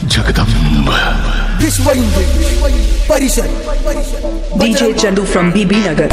जगदम्ब विश्व Hindu Parishad DJ Chandu from BB Nagar.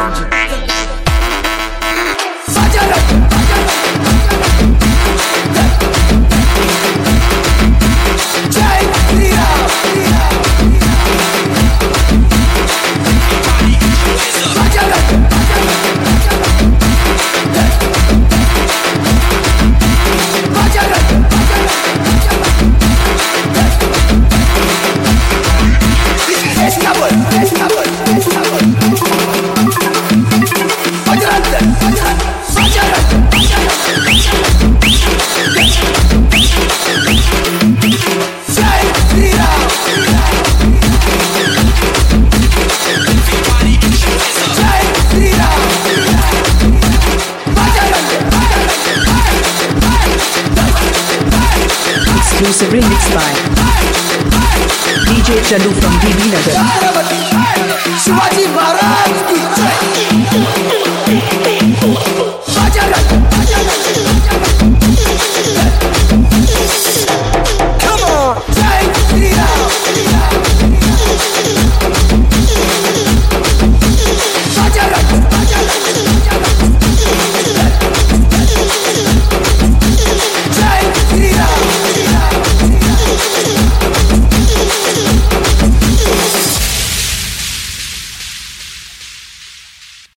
Exclusive remix by DJ Chandu from BB Nagar. Shivaji Maharaj की